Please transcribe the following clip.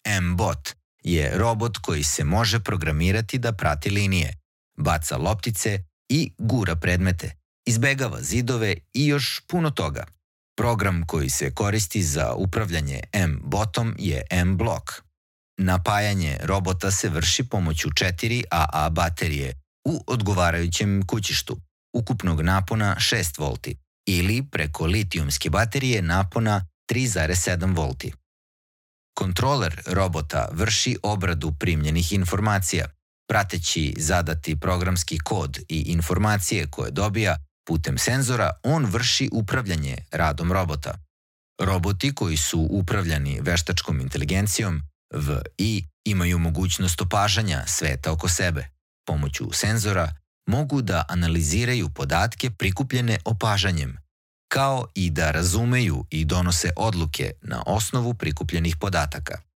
M-bot je robot koji se može programirati da prati linije, baca loptice i gura predmete, izbegava zidove i još puno toga. Program koji se koristi za upravljanje M-botom je M-block. Napajanje robota se vrši pomoću 4 AA baterije u odgovarajućem kućištu, ukupnog napona 6 V ili preko litijumske baterije napona 3,7 V. Kontroler robota vrši obradu primljenih informacija, prateći zadati programski kod i informacije koje dobija putem senzora, on vrši upravljanje radom robota. Roboti koji su upravljani veštačkom inteligencijom VI imaju mogućnost opažanja sveta oko sebe. Pomoću senzora mogu da analiziraju podatke prikupljene opažanjem, kao i da razumeju i donose odluke na osnovu prikupljenih podataka.